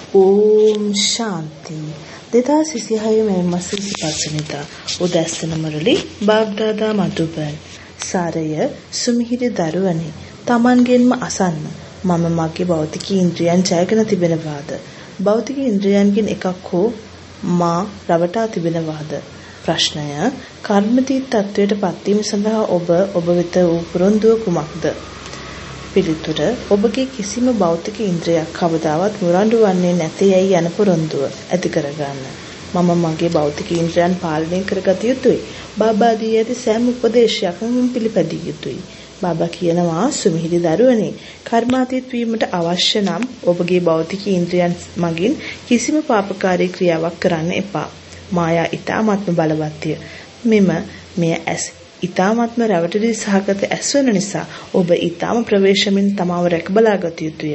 ಓಂ ಶಾಂತಿ 2026 ಮೇ ಮಾಸ 25 ಉದෑසන මුරලි බාග්දාදා මදුබන් සාරය සුමිහිරි දරුවනි තමන්ගෙන්ම අසන්න මම මගේ භෞතික ඉන්ද්‍රියන් ජයගෙන තිබෙනවාද භෞතික ඉන්ද්‍රියන්ගෙන් එකක් හෝ මා රවටා තිබෙනවාද ප්‍රශ්නය කර්මදී තත්වයට පත්වීම සඳහා ඔබ වෙත වූ පුරුද්දුව කුමක්ද පිළිතුර ඔබගේ කිසිම භෞතික ඉන්ද්‍රියක් කවදාවත් මුරණ්ඩු වන්නේ නැතේයි යන පොරොන්දුව ඇති කරගන්න. මම මගේ භෞතික ඉන්ද්‍රියන් පාලනය කරගත යුතුයි. බාබා දී ඇති සෑම උපදේශයක්ම මම පිළිපැදිය යුතුයි. බාබා කියනවා සුමිහිරි දරුවනි කර්මාතීත වීමට අවශ්‍ය නම් ඔබගේ භෞතික ඉන්ද්‍රියන් මගින් කිසිම පාපකාරී ක්‍රියාවක් කරන්න එපා. මායා ඊ타ත්ම බලවත්ය. මෙය ඇස් ඊ타ත්ම රැවටිලි සහගත ඇස් වන නිසා ඔබ ඊ타ම ප්‍රවේශමින් තමාව රැක බලාගත යුතුය.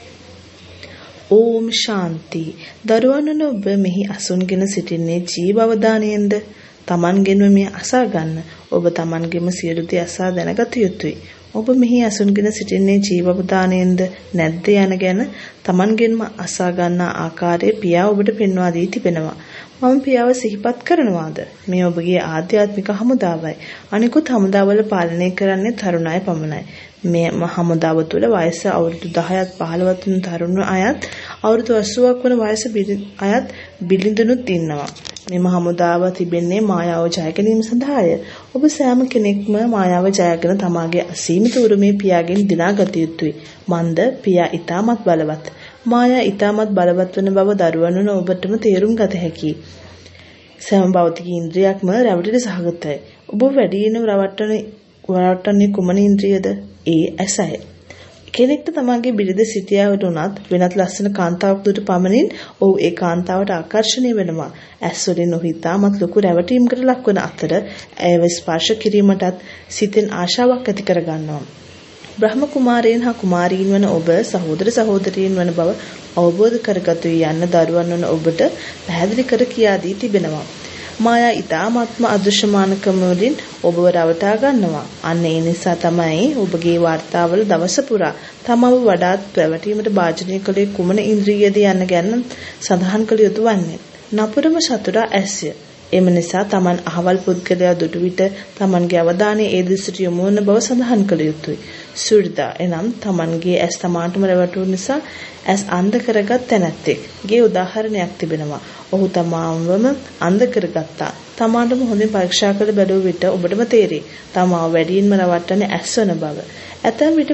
ඕම් ශාන්ති දරුවන්වන ඔබ මෙහි අසුන්ගෙන සිටින්නේ ජීව අවධානයෙන්ද තමන්ගෙන්ම මෙය අසා ගන්න ඔබ තමන්ගෙම සියලු දේ අසා දැනගත යුතුයි. ඔබ මෙහි අසුන්ගෙන සිටින්නේ ජීව අවධානයෙන්ද නැද්ද යන ගැන තමන්ගෙන්ම අසා ගන්නා ආකාරයේ පියා ඔබට පෙන්වා දී තිබෙනවා. මම පියාව සිහිපත් කරනවාද මේ ඔබගේ ආධ්‍යාත්මික හමුදාවයි අනිකුත් හමුදාවල පාලනය කරන්නේ තරුණ අය පමණයි මේ හමුදාව තුළ වයස අවුරුදු 10ත් 15ත් වන තරුණ අයත් අවුරුදු 80ක් වන වයස අයත් බිලිඳුනුත් ඉන්නවා මේ හමුදාව තිබෙන්නේ මායාව ජය ගැනීම සඳහාය ඔබ සෑම කෙනෙක්ම මායාව ජයගෙන තමාගේ අසීමිත උරුමේ පියාගෙන් දිනාගත යුතුයි මන්ද පියා ඊටමත් බලවත් මායා ඊටමත් බලවත් වන බව දරුවන් වන ඔබටම තේරුම් ගත හැකියි. සෑම භෞතික ඉන්ද්‍රියක්ම රැවටිලි සහගතයි. ඔබ වැඩියෙන්ම රවට්ටන්නේ කුමන ඉන්ද්‍රියද? ඒ ඇසයි. කෙනෙක්ට තමගේ බිරිඳ සිටියාවට උනත් වෙනත් ලස්සන කාන්තාවක් දුට පමණින් ඔහු ඒ කාන්තාවට ආකර්ෂණය වෙනවා. ඇස් වලින් ඔහු ඊටමත් ලොකු රැවටීමකට ලක්වන අතර ඇයව ස්පර්ශ කිරීමටත් සිතෙන් ආශාවක් ඇති කර ගන්නවා. බ්‍රහ්ම කුමාරයන් හා කුමාරීන් වන ඔබ සහෝදර සහෝදරීන් වන බව අවබෝධ කරගත යන්න දරුවන් වන ඔබට පැහැදිලි කර කියා දී තිබෙනවා. මායා ඊ타ත්ම අදෘශ්‍යමානකම වලින් ඔබව රවටා ගන්නවා. අන්න ඒ නිසා තමයි ඔබගේ වාර්තාවල දවස පුරා තමව වඩාත් පැවැටීමට භාජනය කළේ කුමන ඉන්ද්‍රියද යන්න ගැන සඳහන් කළ යුතු වන්නේ. නපුරම සතුරා ඇස්ය. එම නිසා තමන් අහවල් පුද්ගලයා දුටු විට තමන්ගේ අවධානය ඒ දෙසට යොමු වන බව සඳහන් කළ යුතුයි. සුර්දා එනම් තමන්ගේ ඇස් තමාටම රැවටුණු නිසා ඇස් අන්ධ කරගත් තැනැත්තෙක්ගේ උදාහරණයක් තිබෙනවා. ඔහු තමාවම අන්ධ කරගත්තා. තමාටම හොඳින් පරීක්ෂා කළ බැලුව විට ඔබටම තේරෙයි. තමාව වැඩියෙන්ම රවට්ටන්නේ ඇස් වන බව. ඇතැම් විට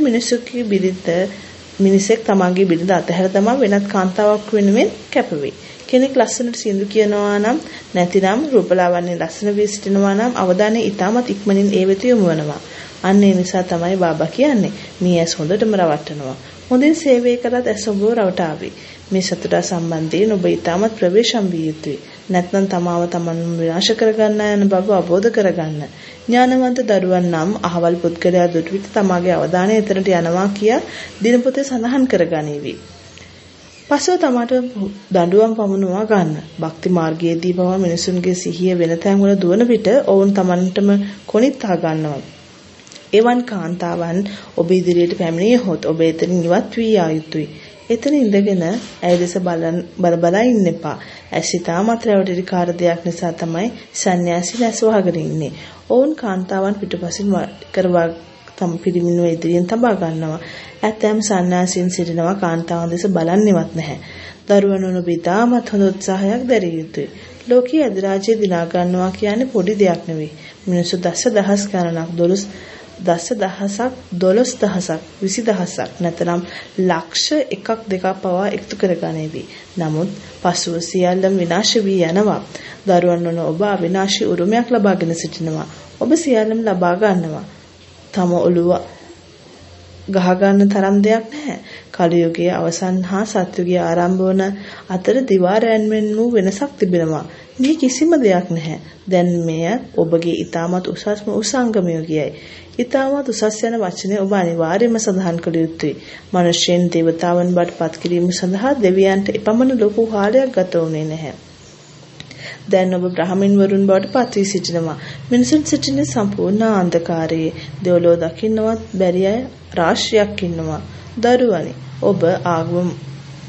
මිනිසෙක් තමාගේ බිරිඳ අතහැර තමා වෙනත් කාන්තාවක් වෙනුවෙන් කැපවේ. කෙනෙක් ලස්සනට සින්දු කියනවා නම් නැතිනම් රූපලාවන්‍ය ලස්සන වී සිටිනවා නම් අවධානය ඊටමත් ඉක්මනින් ඒ වෙත යොමු වෙනවා. අන්න ඒ නිසා තමයි බාබා කියන්නේ මේ ඇස් හොඳටම රවට්ටනවා. හොඳින් සේවය කරත් ඇස් ඔබව රවටාවි. මේ සතුටා සම්බන්ධයෙන් ඔබ ඊටමත් ප්‍රවේශම් විය යුතුයි. නැත්නම් තමාව තමන් විනාශ කරගන්න යන බව අවබෝධ කරගන්න. ඥානවන්ත දරුවන් නම් අහවල් පුද්ගලයා දුටු විට තමාගේ අවධානය එතනට යනවා කියා දිනපොතේ සඳහන් කරගනිවි. පසුව තමාට දඬුවම් පමුණුවා ගන්න. භක්ති මාර්ගයේදී පවා මිනිසුන්ගේ සිහිය වෙන තැන්වල දුවන විට ඔවුන් තමන්ටම කොනිත්තා ගන්නවා. එවන් කාන්තාවන් ඔබ ඉදිරියට පැමිණියහොත් ඔබ එතනින් ඉවත් වී යා යුතුයි. එතන ඉඳගෙන ඇය දෙස බල ඉන්න එපා. ඇස් ඊටමත් රැවටිලිකාර දෙයක් නිසා තමයි සන්‍යාසී නැස් වහගෙන ඉන්නේ. ඔවුන් කාන්තාවන් පිටුපසින් කරවා තම පිරිමිනුව ඉදිරියෙන් තබා ගන්නවා. ඇතැම් සන්‍යාසීන් සිටිනවා කාන්තාවන් දෙස බලන්නේවත් නැහැ. දරුවන් වන බිතාමත් හොඳ උත්සාහයක් දැරිය යුතුයි. ලෝකීය අධිරාජ්‍ය දිනා ගන්නවා කියන්නේ පොඩි දෙයක් නෙවෙයි. මිනිස්සු දසදහස් ගණනක් 10000ක් 12000ක් 20000ක් නැතරම් ලක්ෂ 1ක් 2ක් පවා එකතු කරගනිවි. නමුත් පසුව සියල්ලම විනාශ වී යනවා. දරුවන් වන ඔබ අවිනාශී උරුමයක් ලබාගෙන සිටිනවා. ඔබ සියල්ලම ලබා ගන්නවා. තම ඔළුව ගහ ගන්න තරම් දෙයක් නැහැ. කලියුගයේ අවසන් හා සත්‍යුගයේ ආරම්භ වන අතර දිවාරයන් වූ වෙනසක් තිබෙනවා. මේ කිසිම දෙයක් නැහැ. දැන් මෙය ඔබගේ ඊටමත් උසස්ම උසංගමයෝගයයි. ඊටමත් උසස් යන වචනේ ඔබ අනිවාර්යයෙන්ම සඳහන් කළ යුතුයි. මිනිසෙන් දේවතාවන් බවට පත් කිරීම සඳහා දෙවියන්ට එපමණ ලොකු කාලයක් ගත වුණේ නැහැ. දැන් ඔබ බ්‍රහ්මීන් වරුන් බවට පත් වී සිටිනවා. මිනිසුන් සිටින සම්පූර්ණ අන්ධකාරයේ දෙවලෝ දකින්නවත් බැරි අය රාශියක් ඉන්නවා. දරුවනි ඔබ ආගම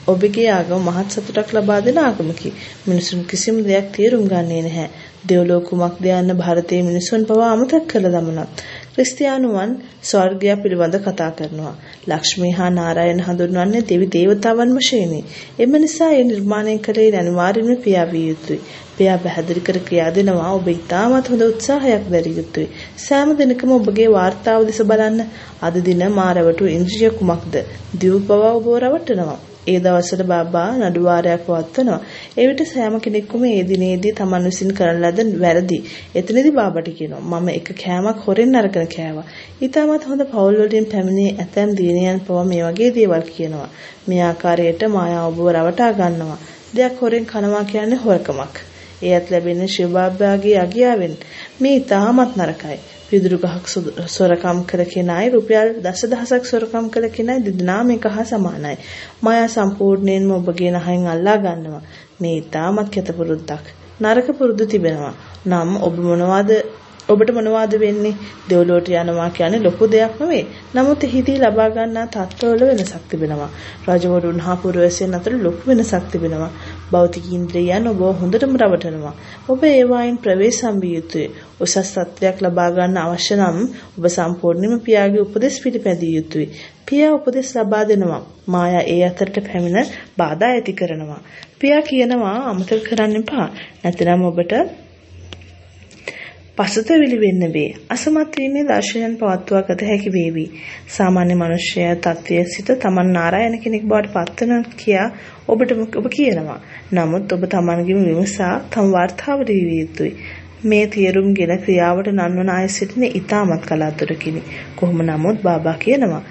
ඔබගේ ආගම මහත් සතුටක් ලබා දෙන ආගමකි. මිනිසුන් කිසිම දෙයක් තේරුම් ගන්නේ නැහැ. දෙව්ලොව කුමක්ද යන්න ಭಾರತයේ මිනිසුන් පවා අමතක කළ දමනත්. ක්‍රිස්තියානුවන් ස්වර්ගය පිළිබඳ කතා කරනවා. ලක්ෂ්මී හා නාරායන හඳුන්වන්නේ දෙවි දේවතාවන් වශයෙනි. එම නිසා ඒ නිර්මාණය කළේ අනිවාර්යයෙන්ම පියා විය යුතුයි. පියා පැහැදිලි කර ක්‍රියා දෙනවා ඔබ ඉතාමත් හොඳ උත්සාහයක් දැරිය යුතුයි. සෑම දිනකම ඔබගේ වාර්තාව දෙස බලන්න. අද දින මා රැවටු ඉන්ද්‍රිය කුමක්ද? දියුපව ඔබව රවටනවා. ඒ දවස්වල බාබා නඩුවාරයක් පවත්වනවා. ඒ විට සෑම කෙනෙකුම ඒ දිනේදී Taman විසින් කරන ලද වැරදි. එතනදී බාබාට කියනවා මම එක කෑමක් හොරෙන් අරගෙන කෑවා. ඊටමත් හොඳ පවුල් වලින් පැමිණි ඇතැම් දිනයන් පවා මේ වගේ දේවල් කියනවා. මේ ආකාරයට මායාව ඔබව රවටා ගන්නවා. දෙයක් හොරෙන් කනවා කියන්නේ හොරකමක්. එයත් ලැබෙන්නේ ශිව බාබාගේ අගියාවෙන්. මේ ඊටමත් නරකයි. පිදුරු ගහක් සොරකම් කළ කෙනායි රුපියල් දසදහසක් සොරකම් කළ කෙනායි දෙදෙනාම එක හා සමානයි. මායා සම්පූර්ණයෙන්ම ඔබගේ නහයෙන් අල්ලා ගන්නවා. මේ ඊටමත් කැත පුරුද්දක්. නරක පුරුදු තිබෙනවා. නම් ඔබට මොනවාද වෙන්නේ? දෙව්ලොවට යනවා කියන්නේ ලොකු දෙයක් නෙවෙයි. නමුත් එහිදී ලබා ගන්නා තත්ත්වවල වෙනසක් තිබෙනවා. රජවරුන් හා පුරවැසියන් අතර ලොකු වෙනසක් තිබෙනවා. භෞතික ඉන්ද්‍රියයන් ඔබ හොඳටම රවටනවා. ඔබ ඒවායින් ප්‍රවේශම් විය යුතුයි. උසස් තත්ත්වයක් ලබා ගන්න අවශ්‍ය නම් ඔබ සම්පූර්ණයෙන්ම පියාගේ උපදෙස් පිළිපැදිය යුතුයි. පියා උපදෙස් ලබා දෙනවා. මායා ඒ අතරට පැමිණ බාධා ඇති කරනවා. පියා කියනවා අමතක කරන්න එපා. නැත්නම් ඔබට පසුතැවිලි වෙන්න වේ. අසමත් වීමේ දර්ශනයන් පවත්වා ගත හැකි වේවි. සාමාන්‍ය මනුෂ්‍යයා තත්ත්වයේ සිට Taman නාරායන කෙනෙක් බවට පත්වන කියා ඔබ කියනවා. නමුත් ඔබ Tamanගෙම විමසා තම වර්තාව ලියවිය යුතුයි. මේ තීරුම්ගෙන ක්‍රියාවට නන්වන අය සිටින ඉතාමත් කලාතුරකිනි. කොහොම නමුත් බාබා කියනවා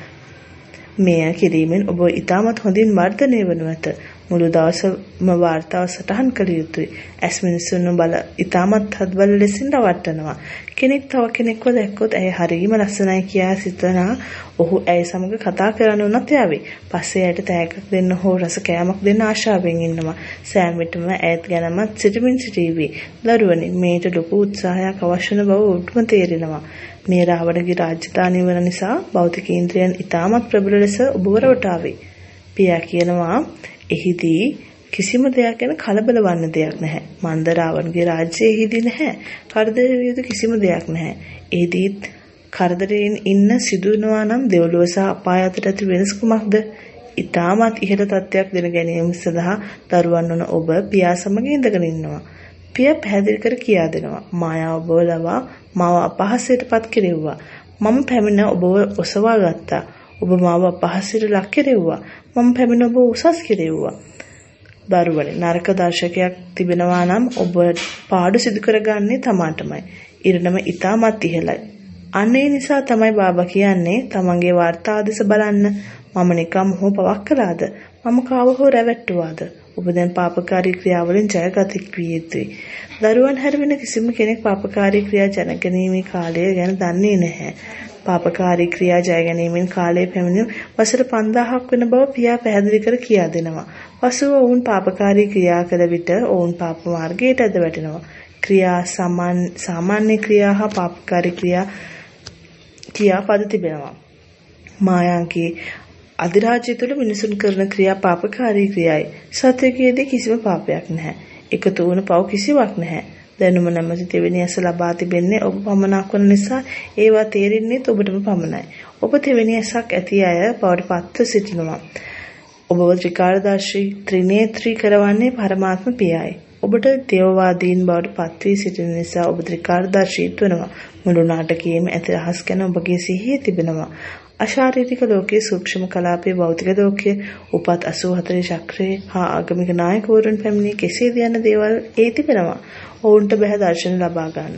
මෙය කිරීමෙන් ඔබ ඉතාමත් හොඳින් වර්ධනය වනු ඇත. මුළු දවසම වාර්තාව සටහන් කළ යුතුයි. ඇස් මිනිසුන්ව බල ඉතාමත් හත්බල ලෙසින් රවට්ටනවා. කෙනෙක් තව කෙනෙක්ව දැක්කොත් ඇය හරියම ලස්සනයි කියා සිතනා ඔහු ඇය සමග කතා කරන්න උනත් යාවේ. පස්සේ ඇයට තෑග්ගක් දෙන්න හෝ රස කෑමක් දෙන්න ආශාවෙන් ඉන්නවා. සෑම විටම ඇයත් ගැනමත් සිටීවි. දරුවනි මේට ලොකු උත්සාහයක් අවශ්‍ය වන බව ඔබටම තේරෙනවා. මේ රාවණගේ රාජධානිය වන නිසා භෞතික ඉන්ද්‍රියන් ඉතාමත් ප්‍රබල ලෙස ඔබව රවටාවේ. පියා කියනවා එහිදී කිසිම දෙයක් ගැන කලබල වන්න දෙයක් නැහැ. මන්ද රාවණගේ රාජ්‍යයේ එහිදී නැහැ. කරදර විය කිසිම දෙයක් නැහැ. එහිදීත් කරදරයෙන් ඉන්න සිදුවනවා නම් දෙව්ලොව සහ අපාය අතර ඇති වෙනස කුමක්ද? ඊටමත් ඉහළ තත්ත්වයක් දෙන ගැනීම සඳහා දරුවන් වන ඔබ පියා සමග ඉඳගෙන ඉන්නවා. පියා පැහැදිලි කර කියා දෙනවා. මායාව ඔබව ලවා මාව අපහාසයට පත් කෙරෙව්වා. මම පැමිණ ඔබව ඔසවා ගත්තා. ඔබ මාව අපහාසයට ලක් කෙරෙව්වා. මම පැමිණ ඔබ උසස් කෙරෙව්වා. දරුවනේ නරක දර්ශකයක් තිබෙනවා නම් ඔබ පාඩු සිදු කරගන්නේ තමාටමයි. ඉරණම ඊටමත් ඉහළයි. අන්න ඒ නිසා තමයි බාබා කියන්නේ තමන්ගේ වාර්තාව දෙස බලන්න. මම නිකම් හෝ පවක් කළාද? මම කාව හෝ රැවට්ටුවාද? ඔබ දැන් පාපකාරී ක්‍රියාවලින් ජයගත විය යුතුයි. දරුවන් හැරෙන කිසිම කෙනෙක් පාපකාරී ක්‍රියා ජනගැනීමේ කාලය ගැන දන්නේ නැහැ. පාපකාරී ක්‍රියා ජය ගැනීමෙන් කාලය පැමිණ වසර 5000ක් වෙන බව පියා පැහැදිලි කර කියා දෙනවා. පසුව ඔවුන් පාපකාරී ක්‍රියා කළ විට ඔවුන් පාප මාර්ගයට ඇද වැටෙනවා. ක්‍රියා සාමාන්‍ය ක්‍රියා හා පාපකාරී ක්‍රියා පද තිබෙනවා. මායාගේ අධිරාජ්‍ය තුළ මිනිසුන් කරන ක්‍රියා පාපකාරී ක්‍රියායි. සත්‍යයේදී කිසිම පාපයක් නැහැ. එකතු වුණ පව් කිසිවක් නැහැ. දැනුම නැමැති දෙවෙනි ඇස ලබා තිබෙන්නේ ඔබ පමණක් වන නිසා ඒවා තේරෙන්නේ ඔබටම පමණයි. ඔබ දෙවෙනි ඇසක් ඇති අය බවට පත්ව සිටිනවා. ඔබව ත්‍රිකාලදර්ශී ත්‍රිනේත්‍රී කරවන්නේ පරමාත්ම පියයි. ඔබට දේවවාදීන් බවට පත් වී සිටින නිසා ඔබ ත්‍රිකාලදර්ශීත් වෙනවා. මුළු නාටකයේම ඇති රහස් ගැන ඔබගේ සිහියේ තිබෙනවා. අශාරීරික ලෝකයේ සූක්ෂම කලාපයේ භෞතික ලෝකයේ උපත් 84 චක්‍රයේ හා ආගමික නායකවරුන් පැමිණි කෙසේද යන දේවල් ඒ තිබෙනවා. ඔවුන්ට බෑ දර්ශන ලබා ගන්න.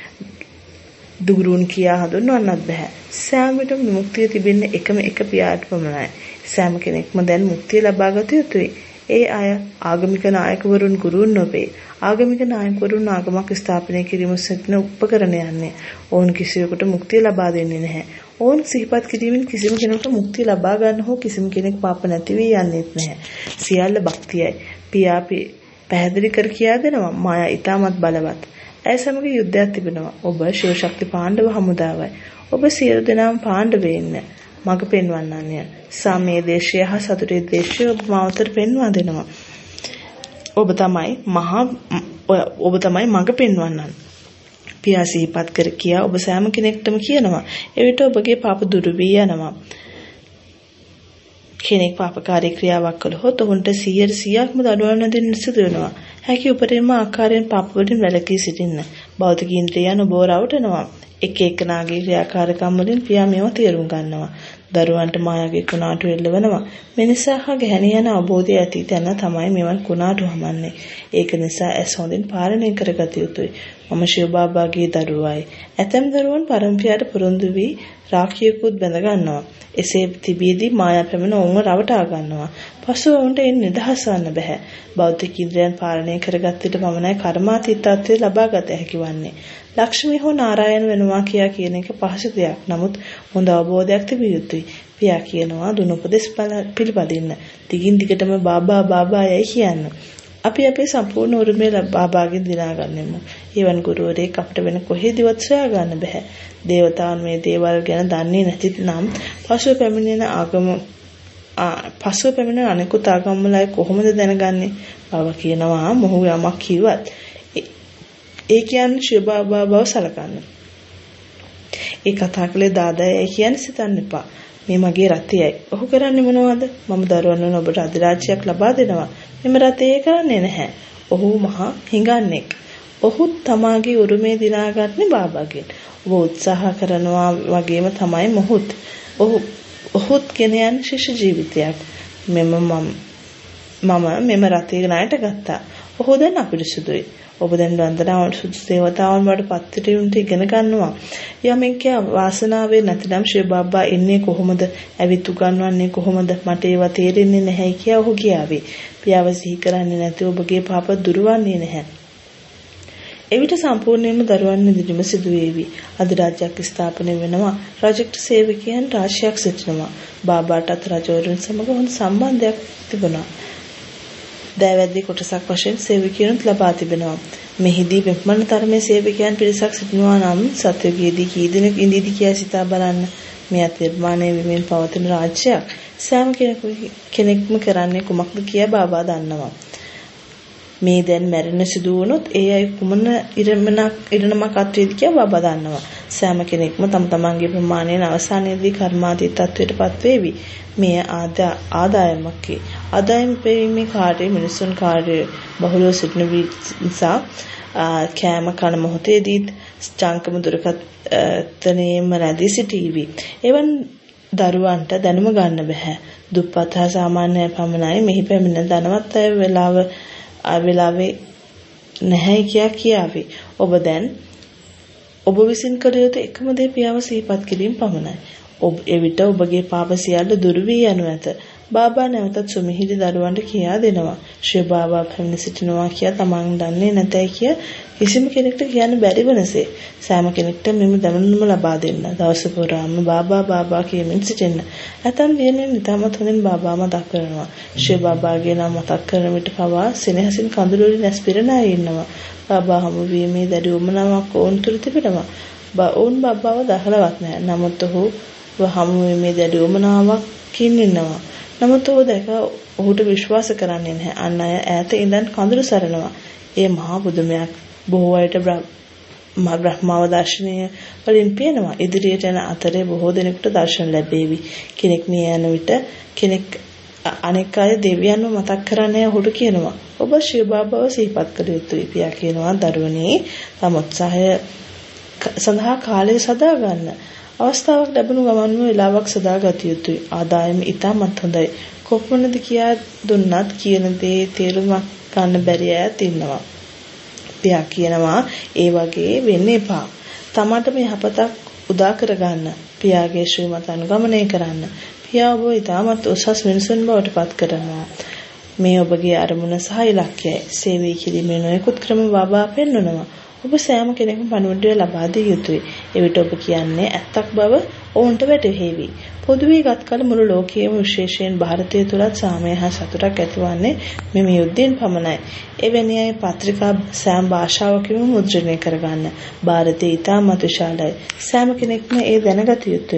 දුගුරුන් කියා හඳුන්වන්නත් බෑ. සෑම විටම මුක්තිය තිබෙන්නේ එකම එක පියාට පමණයි. සෑම කෙනෙක්ම දැන් මුක්තිය ලබා ගත යුතුයි. ඒ අය ආගමික නායකවරුන් ගුරුන් නොවේ. ආගමික නායකවරුන් ආගමක් ස්ථාපනය කිරීම සිටින උපකරණ යන්නේ. ඔවුන් කිසිවෙකුට මුක්තිය ලබා දෙන්නේ නැහැ. ඔවුන් සිහිපත් කිරීමෙන් කිසිම කෙනෙකුට මුක්තිය ලබා ගන්න හෝ කිසිම කෙනෙක් පාප නැති වී යන්නේත් නැහැ. සියල්ල භක්තියයි. පියා පැහැදිලි කර කියා දෙනවා. මායා ඊටමත් බලවත්. ඇය සමග යුද්ධයක් තිබෙනවා. ඔබ ශිව ශක්ති පාණ්ඩව හමුදාවයි. ඔබ සියලු දෙනාම පාණ්ඩවයින්. මඟ පෙන්වන්නන්ය. සාමයේ දේශය හා සතුටේ දේශය ඔබ මාවතට පෙන්වා දෙනවා. ඔබ තමයි මඟ පෙන්වන්නන්. පියා සිහිපත් කර කියා ඔබ සෑම කෙනෙක්ටම කියනවා. එවිට ඔබගේ පාප දුරු වී යනවා. කෙනෙක් පාපකාරී ක්‍රියාවක් කළහොත් ඔවුන්ට 100%ක්ම දඬුවම් දෙන්න සිදු වෙනවා. හැකි උපරිම ආකාරයෙන් පාප වලින් වැළකී සිටින්න. භෞතික ඉන්ද්‍රියයන් ඔබව රවටනවා. එක එකනාගේ ක්‍රියාකාරකම් වලින් පියා මේවා තේරුම් ගන්නවා. දරුවන්ට මායාවේ කුණාටු එල්ලවනවා. මේ නිසා හා ගැහැණිය යන අවබෝධය ඇති තැන තමයි මෙවන් කුණාටු හමන්නේ. ඒක නිසා ඇස් හොඳින් පාලනය කරගත යුතුයි. මම ශිව බාබාගේ දරුවයි. ඇතැම් දරුවන් පරම්පරාවට පුරුදු වී රාඛියකුත් බැඳ ගන්නවා. එසේ තිබීදී මායා පැමිණ ඔවුන්ව රවටා ගන්නවා. පසුව ඔවුන්ට එන් නිදහස් වන්න බෑ. භෞතික ඉන්ද්‍රයන් පාලනය කරගත් විට පමණයි කර්මාතීතත්වය ලබා ගත හැකි වන්නේ. ලක්ෂ්මී හෝ නාරායන වෙනවා කියන එක පහසු දෙයක්. නමුත් හොඳ අවබෝධයක් තිබිය යුතුයි. පියා කියනවා දුන උපදෙස් පිළිපදින්න. දිගින් දිගටම බාබා යයි කියන්න. අපි අපේ සම්පූර්ණ උරුමය බාබාගෙන් දිනා ගන්නෙමු. ඊවන් ගුරුවරයෙක් අපිට වෙන කොහෙදවත් සොයා ගන්න බෑ. දේවතාවුන් මේ දේවල් ගැන දන්නේ නැති නම් පසුව පැමිණෙන අනෙකුත් ආගම්වලයි කොහොමද දැනගන්නේ? බාබා කියනවා මොහු යමක් කිව්වත් ඒ කියන්නේ ශිව බාබා බව සලකන්න. ඒ කතා කළේ දාදායයි කියන්නේ සිතන්න එපා. මේ මගේ රතයයි. ඔහු කරන්නේ මොනවද? මම දරුවන් ඔබට අධිරාජ්‍යයක් ලබා දෙනවා. මෙම රතේ කරන්නේ නැහැ. ඔහු මහා හිඟන්නෙක්. ඔහු තමාගේ උරුමේ දිනාගන්නේ බාබාගෙන්. ඔබ උත්සාහ කරනවා වගේම තමයි මොහුත්. ඔහුත් ගෙන යන ශිෂ්‍ය ජීවිතයක්. මම මෙම රතේ ණයට ගත්තා. ඔහු දැන් අපිරිසුදුයි. ඔබ දැන් වන්දනාවට සුදුසු දේවතාවුන් බවට පත් වෙන්න ඉගෙන ගන්නවා. යමෙක් වාසනාවේ නැතිනම් ශිව බාබා එන්නේ කොහොමද? ඇවිත් උගන්වන්නේ කොහොමද? මට ඒවා තේරෙන්නේ නැහැ කියා ඔහු කියාවේ. පියාව සිහි කරන්නේ නැති ඔබගේ පාප දුරවන්නේ නැහැ. එවිට සම්පූර්ණයෙන්ම දරුවන් ඉදිරිම සිදු වේවි. අධිරාජ්‍යයක් ස්ථාපනය වෙනවා. රජෙක්ට සේවකයන් රාශියක් සිටිනවා. බාබාටත් රජවරුන් සමග හොඳ සම්බන්ධයක් තිබුණා. දෑවැද්දේ කොටසක් වශයෙන් සේවකයන්ත් ලබා තිබෙනවා. මෙහිදී බ්‍රහ්මණ ධර්මයේ සේවකයන් පිරිසක් සිටිනවා නම් සත්‍යයේදී කී දෙනෙක් ඉඳීද කියලා සිතා බලන්න. මේ අතිර්මාණය වෙමින් පවතින රාජ්‍යයක්. සෑම කෙනෙක්ම කරන්නේ කුමක්ද කියා බාබා දන්නවා. මේ දැන් මැරෙන සිදු වුණොත් ඒ අය කුමන ඉරණමක් අත්වේද කියලා බාබා දන්නවා. සෑම කෙනෙක්ම තම තමන්ගේ ප්‍රමාණයෙන් අවසානයේදී කර්මාදී තත්වයටපත් වේවි. මේ ආදායමකේ ආදායම පෙරීමේ කාර්යය මිනිසුන් කාර්යය බහුලව සිටින නිසා කෑම කන මොහොතේදී චංකම දුරකථනයේම රැඳී සිටීවි. එවන් දරුවන්ට දැනුම ගන්න බෑ. දුප්පත් හා සාමාන්‍ය පමණයි මෙහි පැමිණෙන ධනවත් අය වෙලාවේ නැහැ කියාවේ. ඔබ විසින් කළ යුතු එකම දේ පියාව සිහිපත් කිරීම පමණයි. එවිට ඔබගේ පාප සියල්ල දුරු වී යනු ඇත. බාබා නැවතත් සුමිහිරි දරුවන්ට කියා දෙනවා. ශ්‍රී බාබා පැමිණ සිටිනවා කියා තමන් දන්නේ නැතයි කිය කිසිම කෙනෙකුට කියන්න බැරි වනසේ සෑම කෙනෙක්ට මෙම දැනුම ලබා දෙන්න. දවස පුරාම බාබා කියමින් සිටින්න. ඇතන් දිනේ නිතරමත් හොඳින් බාබා මතක් කරනවා. ශ්‍රී බාබාගේ නම මතක් කරන විට පවා සෙනෙහසින් කඳුළු වලින් ඇස් පිරෙන අය ඉන්නවා. බාබා හමු වීමේ දැඩි උමනාවක් ඔවුන් තුළ තිබෙනවා. ඔවුන් බාබාව දහලවත් නැහැ. නමුත් ඔහු හමු වීමේ දැඩි උමනාවකින් ඉන්නවා. නමුත් ඔහු දැක ඔහුට විශ්වාස කරන්නේ නැහැ. අන් අය ඈත ඉඳන් කඳුළු සරනවා. ඒ මහා බුදුමයක්. බොහෝ අයට බ්‍රහ්මාව දර්ශනය වලින් පේනවා. ඉදිරියට යන අතරේ බොහෝ දෙනෙකුට දර්ශන ලැබේවි. කෙනෙක් මිය යන විට අනෙක් අය දෙවියන්ව මතක් කරන්නේ ඔහුට කියනවා. ඔබ ශිව බාබාව සිහිපත් කළ යුතුයි. පියා කියනවා දරුවනේ තම උත්සාහය සඳහා කාලය සදා ගන්න. අවස්ථාවක් ලැබුණු ගමන්ම වෙලාවක් සදා ගත යුතුයි. ආදායම ඉතාමත් හොඳයි. කොපමණද කියා දුන්නත් කියන දේ තේරුමක් ගන්න බැරි අයත් ඉන්නවා. පියා කියනවා ඒ වගේ වෙන්න එපා. තමන්ට යහපතක් උදා කරගන්න. පියාගේ ශ්‍රීමත අනුගමනය කරන්න. පියා ඔබ ඉතාමත් උසස් මිනිසුන් බවට පත් කරනවා. මේ ඔබගේ අරමුණ සහ ඉලක්කයයි. සේවය කිරීමේ නොයෙකුත් ක්‍රම බාබා පෙන්වනවා. ඔබ සෑම කෙනෙකුම පණිවිඩය ලබා දිය යුතුයි. එවිට ඔබ කියන්නේ ඇත්තක් බව ඔවුන්ට වැටහෙවි. පොදුවේ ගත් කල මුළු ලෝකයේම විශේෂයෙන් ಭಾರತය තුලත් සාමය හා සතුටක් ඇතිවන්නේ මෙම යුද්ධයෙන් පමණයි. එවැනි අය පත්‍රිකා සෑම භාෂාවකම මුද්‍රණය කරගන්න. ಭಾರತය ඉතාමත් විශාලයි. සෑම කෙනෙක්ම ඒ දැනගත යුතුයි.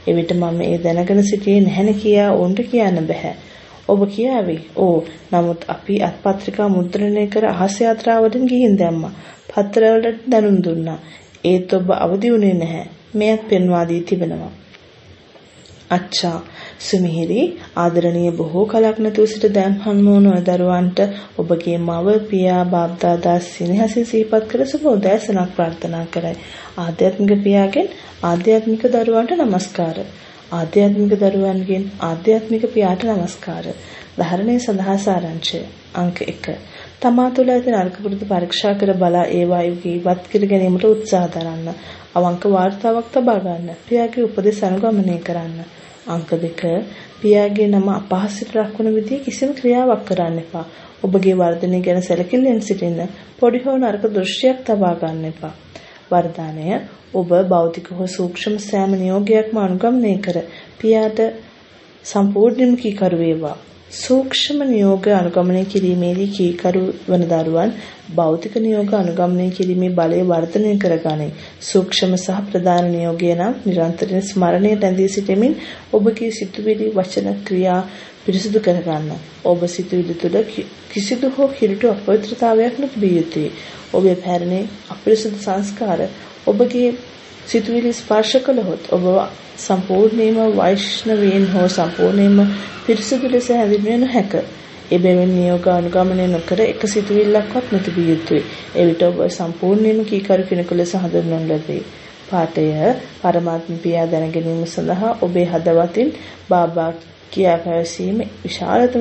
එවිට මම ඒ දැනගෙන සිටියේ නැහැනේ කියා ඔවුන්ට කියන්න බෑ. ඔබ කියාවේ. "ඕ, නමුත් අපි අත්පත්‍රිකා මුද්‍රණය කර අහස් යාත්‍රාවලින් ගිහින් දැම්මා. පත්‍රවලට දැනුම් දුන්නා. ඒත් ඔබ අවදි වුණේ නැහැ." මෙයත් පෙන්වා දී තිබෙනවා. අච්චා සුමිහිරි ආදරණීය බොහෝ කලක් නැතුව සිට දැන් හම්බුන ඔය දරුවන්ට ඔබගේ මව පියා බාප්දාදා සිනහසින් සිහිපත් කර සුබ උදෑසනක් ප්‍රාර්ථනා කරයි. ආධ්‍යාත්මික පියාගෙන් ආධ්‍යාත්මික දරුවන්ට නමස්කාර. ආධ්‍යාත්මික දරුවන්ගෙන් ආධ්‍යාත්මික පියාට නමස්කාර. ධාරණයේ සඳහා සාරාංශය අංක 1. තමා තුළ ඇති නරක පුරුදු පරීක්ෂා කර බලා ඒවා ඉවත් කර ගැනීමට උත්සාහ දරන්න. අවංක වාර්තාවක් තබා ගන්න. පියාගේ උපදෙස් අනුගමනය කරන්න. අංක 2. පියාගේ නම අපහසුට ලක්වන විදිහේ කිසිම ක්‍රියාවක් කරන්න එපා. ඔබගේ වර්ධනය ගැන සැලකිල්ලෙන් සිටින්න. පොඩි හෝ නරක දෘශ්‍යයක් තබා ගන්න එපා. වර්ධනය ඔබ භෞතික හෝ සූක්ෂම සෑම නියෝගයක්ම අනුගමනය කර පියාට සම්පූර්ණයෙන්ම කීකරු වේවා. සූක්ෂම නියෝග අනුගමනය කිරීමේදී කීකරු වන දරුවන් භෞතික නියෝග අනුගමනය කිරීමේ බලය වර්ධනය කරගනී. සූක්ෂම සහ ප්‍රධාන නියෝගය නම් නිරන්තරයෙන් ස්මරණයට ඇඳී සිටීමෙන් ඔබගේ සිතුවිලි වචන ක්‍රියා පිරිසිදු කරගන්න. ඔබ සිතුවිලි තුළ කිසිදු හෝ කිලුට අපවිත්‍රතාවයක් නොතිබිය යුතුයි. ඔබේ පැරණි අපිරිසිදු සංස්කාර ඔබගේ සිතුවිලි ස්පර්ශ කළහොත් ඔබ සම්පූර්ණයෙන්ම වෛෂ්ණවීන් හෝ සම්පූර්ණයෙන්ම පිරිසිදු ලෙස හැඳින්විය නොහැක. එබැවින් නියෝග අනුගමනය නොකර එක සිතුවිල්ලක්වත් නොතිබිය යුතුයි. එවිට ඔබ සම්පූර්ණයෙන්ම කීකරු කෙනෙකු ලෙස හඳුන්වනු ලැබේ. පාඨය පරමාත්ම පියා දැන ගැනීම සඳහා ඔබේ හදවතින් බාබා කියා පැවසීම විශාලතම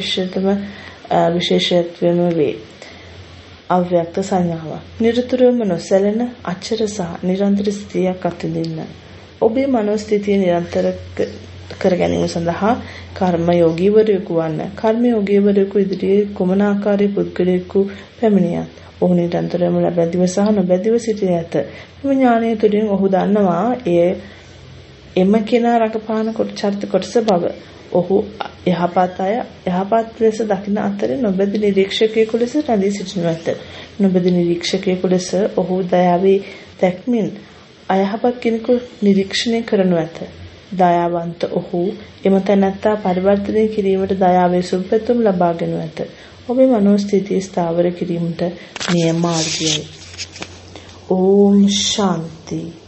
විශේෂත්වයම වේ. අව්‍යක්ත සංඥාව. නිරතුරුවම නොසැලෙන අචර සහ නිරන්තර ස්ථිතියක් අත්විඳින්න. ඔබේ මනෝ ස්ථිතිය නිරන්තර කර ගැනීම සඳහා කර්ම යෝගීවරයෙකු වන්න. කර්ම යෝගීවරයෙකු ඉදිරියේ කුමන ආකාරයේ පුද්ගලයෙකු පැමිණියත් ඔහු නිරන්තරයෙන්ම ලැබැදිව සහ නොබැදිව සිටින ඇත. මේ ඥානය තුළින් ඔහු දන්නවා එම කෙනා රඟපාන චරිත කොටස බව. ඔහු යහපත් අය යහපත් ලෙස දකින අතර නොබැදි නිරීක්ෂකයෙකු ලෙස රැඳී සිටිනු ඇත. නොබැදි නිරීක්ෂකයෙකු ලෙස ඔහු දයාවේ දැක්මින් අයහපත් කෙනෙකු නිරීක්ෂණය කරනු ඇත. දයාවන්ත ඔහු එම තැනැත්තා පරිවර්තනය කිරීමට දයාවේ සුබපැතුම් ලබාගෙන ඇත. ඔබේ මනෝ ස්ථිතිය ස්ථාවර කිරීමට නියම මාර්ගයයි. ඕම් ශාන්ති.